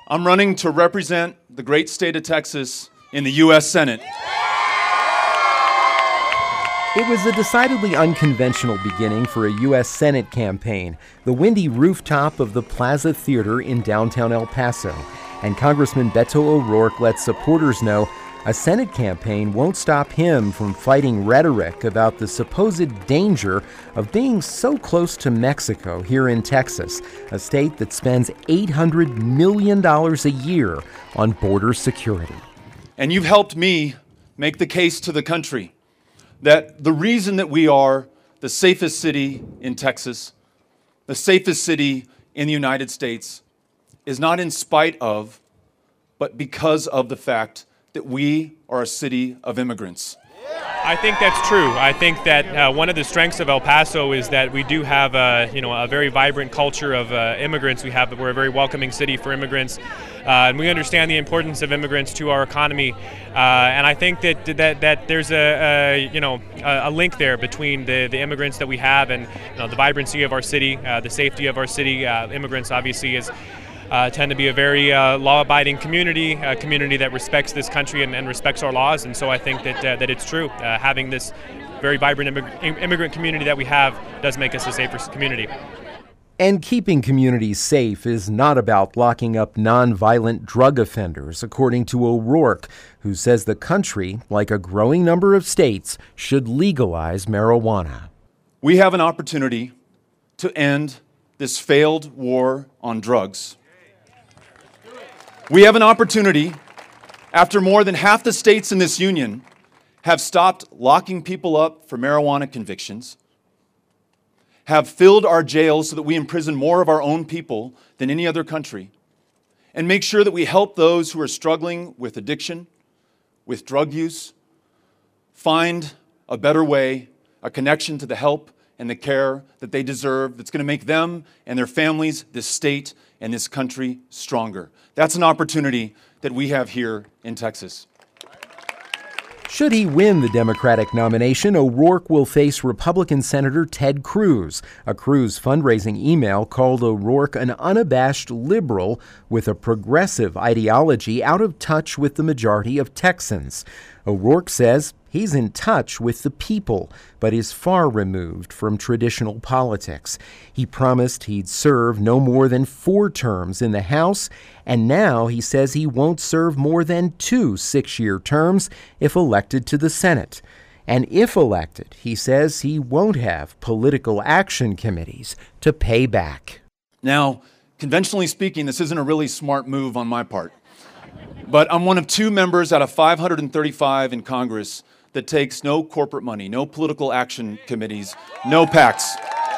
I'm running to represent the great state of Texas in the U.S. Senate. It was a decidedly unconventional beginning for a U.S. Senate campaign, the windy rooftop of the Plaza Theater in downtown El Paso. And Congressman Beto O'Rourke let supporters know a Senate campaign won't stop him from fighting rhetoric about the supposed danger of being so close to Mexico here in Texas, a state that spends $800 million a year on border security. And you've helped me make the case to the country that the reason that we are the safest city in Texas, the safest city in the United States, is not in spite of, but because of the fact that we are a city of immigrants. I think that's true. I think that one of the strengths of El Paso is that we do have a very vibrant culture of immigrants. We're a very welcoming city for immigrants, and we understand the importance of immigrants to our economy. And I think that there's a link there between the immigrants that we have and the vibrancy of our city, the safety of our city. Immigrants obviously tend to be a very law-abiding community, a community that respects this country and respects our laws. And so I think that it's true. Having this very vibrant immigrant community that we have does make us a safer community. And keeping communities safe is not about locking up nonviolent drug offenders, according to O'Rourke, who says the country, like a growing number of states, should legalize marijuana. We have an opportunity to end this failed war on drugs. We have an opportunity, after more than half the states in this union have stopped locking people up for marijuana convictions, have filled our jails so that we imprison more of our own people than any other country, and make sure that we help those who are struggling with addiction, with drug use, find a better way, a connection to the help and the care that they deserve that's going to make them and their families, this state, and this country stronger. That's an opportunity that we have here in Texas. Should he win the Democratic nomination, O'Rourke will face Republican Senator Ted Cruz. A Cruz fundraising email called O'Rourke an unabashed liberal with a progressive ideology out of touch with the majority of Texans. O'Rourke says he's in touch with the people, but is far removed from traditional politics. He promised he'd serve no more than 4 terms in the House, and now he says he won't serve more than 2 6-year terms if elected to the Senate. And if elected, he says he won't have political action committees to pay back. Now, conventionally speaking, this isn't a really smart move on my part. But I'm one of 2 members out of 535 in Congress that takes no corporate money, no political action committees, no PACs.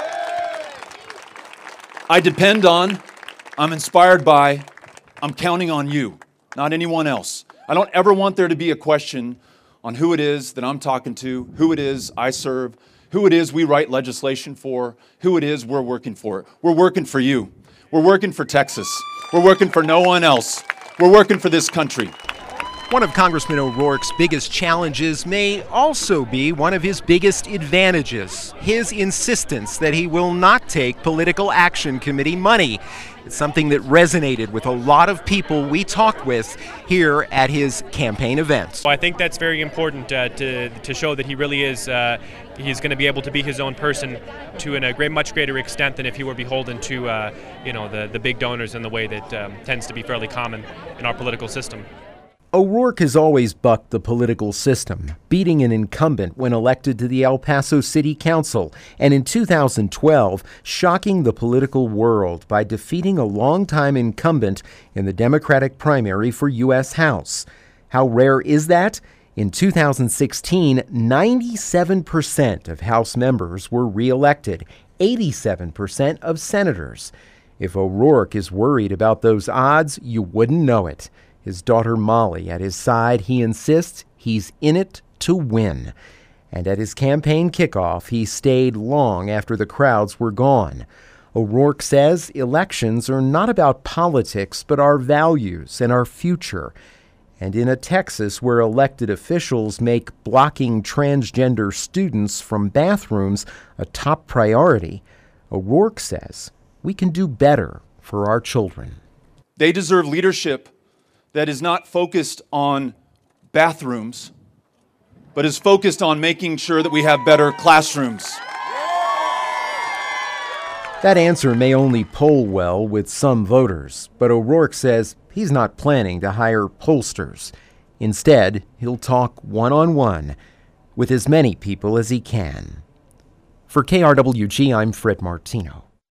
I depend on, I'm inspired by, I'm counting on you, not anyone else. I don't ever want there to be a question on who it is that I'm talking to, who it is I serve, who it is we write legislation for, who it is we're working for. We're working for you. We're working for Texas. We're working for no one else. We're working for this country. One of Congressman O'Rourke's biggest challenges may also be one of his biggest advantages, his insistence that he will not take political action committee money. It's something that resonated with a lot of people we talked with here at his campaign events. Well, I think that's very important to show that he really is, he's going to be able to be his own person to a much greater extent than if he were beholden to the big donors in the way that tends to be fairly common in our political system. O'Rourke has always bucked the political system, beating an incumbent when elected to the El Paso City Council, and in 2012, shocking the political world by defeating a longtime incumbent in the Democratic primary for U.S. House. How rare is that? In 2016, 97% of House members were reelected, 87% of senators. If O'Rourke is worried about those odds, you wouldn't know it. His daughter Molly at his side, he insists he's in it to win. And at his campaign kickoff, he stayed long after the crowds were gone. O'Rourke says elections are not about politics, but our values and our future. And in a Texas where elected officials make blocking transgender students from bathrooms a top priority, O'Rourke says we can do better for our children. They deserve leadership that is not focused on bathrooms, but is focused on making sure that we have better classrooms. That answer may only poll well with some voters, but O'Rourke says he's not planning to hire pollsters. Instead, he'll talk one-on-one with as many people as he can. For KRWG, I'm Fred Martino.